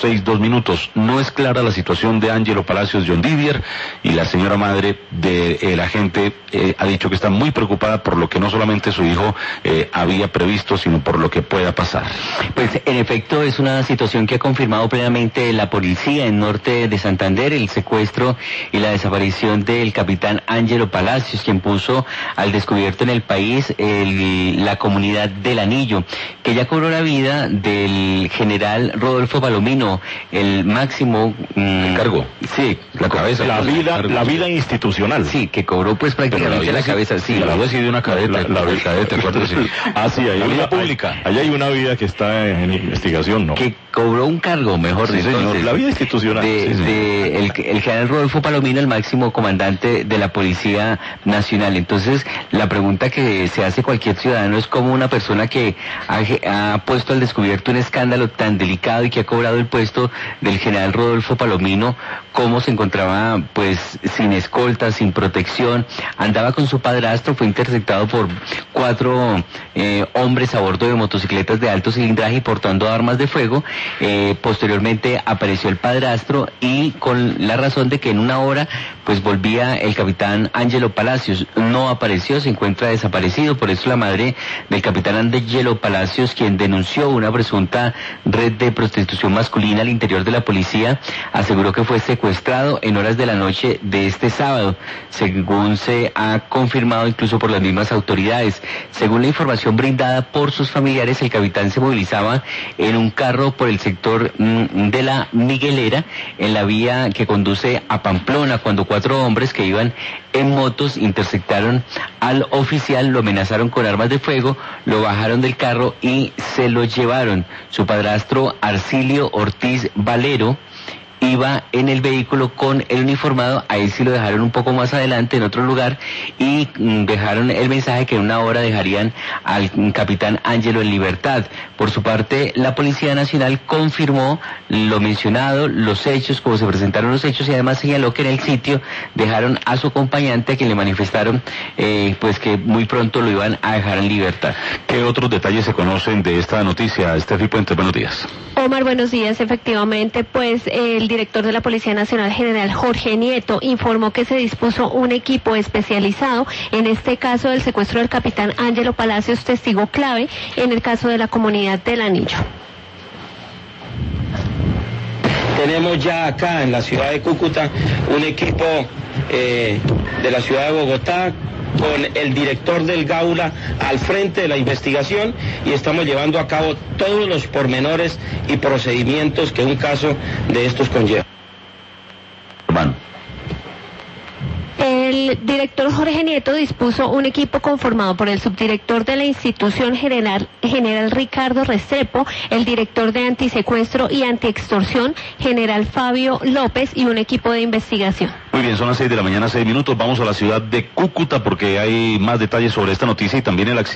6:02. No es clara la situación de Ángelo Palacios de Ondivier, y la señora madre del agente ha dicho que está muy preocupada por lo que no solamente su hijo había previsto, sino por lo que pueda pasar. Pues en efecto es una situación que ha confirmado plenamente la policía en norte de Santander, el secuestro y la desaparición del capitán Ángelo Palacios, quien puso al descubierto en el país la comunidad del Anillo, que ya cobró la vida del general Rodolfo Palomino, el máximo cargo. Sí, la cabeza. La vida institucional. Sí, que cobró pues prácticamente la cabeza. Sí, la vida sí de una cadete. La cadete, acuérdate. Ah, sí, la vida pública. Allá hay una vida que está en investigación, ¿no? Que cobró un cargo, mejor dicho. Señor, la vida institucional. El general Rodolfo Palomino, el máximo comandante de la Policía Nacional. Entonces, la pregunta que se hace cualquier ciudadano es cómo una persona que ha puesto al descubierto un escándalo tan delicado y que ha cobrado el puesto del general Rodolfo Palomino, cómo se encontraba pues sin escolta, sin protección, andaba con su padrastro, fue interceptado por 4 hombres a bordo de motocicletas de alto cilindraje y portando armas de fuego. Posteriormente apareció el padrastro y con la razón de que en una hora pues volvía el capitán Ángelo Palacios. No apareció, se encuentra desaparecido. Por eso la madre del capitán Ángelo Palacios, quien denunció una presunta red de prostitución masculina al interior de la policía, aseguró que fue secuestrado en horas de la noche de este sábado, según se ha confirmado incluso por las mismas autoridades. Según la información brindada por sus familiares, el capitán se movilizaba en un carro por el sector de la Miguelera, en la vía que conduce a Pamplona, cuando 4 hombres que iban en motos interceptaron al oficial, lo amenazaron con armas de fuego, lo bajaron del carro y se lo llevaron. Su padrastro Arcilio Ortiz Valero iba en el vehículo con el uniformado. A él sí lo dejaron un poco más adelante en otro lugar y dejaron el mensaje que en una hora dejarían al capitán Ángelo en libertad. Por su parte, la Policía Nacional confirmó lo mencionado, los hechos, como se presentaron los hechos, y además señaló que en el sitio dejaron a su acompañante, a quien le manifestaron pues que muy pronto lo iban a dejar en libertad. ¿Qué otros detalles se conocen de esta noticia, Estefi Puentes? Buenos días. Omar, buenos días. Efectivamente, pues el director de la Policía Nacional, general Jorge Nieto, informó que se dispuso un equipo especializado en este caso del secuestro del capitán Ángelo Palacios, testigo clave en el caso de la comunidad del Anillo. Tenemos ya acá en la ciudad de Cúcuta un equipo de la ciudad de Bogotá, con el director del Gaula al frente de la investigación, y estamos llevando a cabo todos los pormenores y procedimientos que un caso de estos conlleva. El director Jorge Nieto dispuso un equipo conformado por el subdirector de la institución general Ricardo Restrepo, el director de antisecuestro y antiextorsión general Fabio López, y un equipo de investigación. Muy bien, son las 6:06. Vamos a la ciudad de Cúcuta porque hay más detalles sobre esta noticia y también el accidente.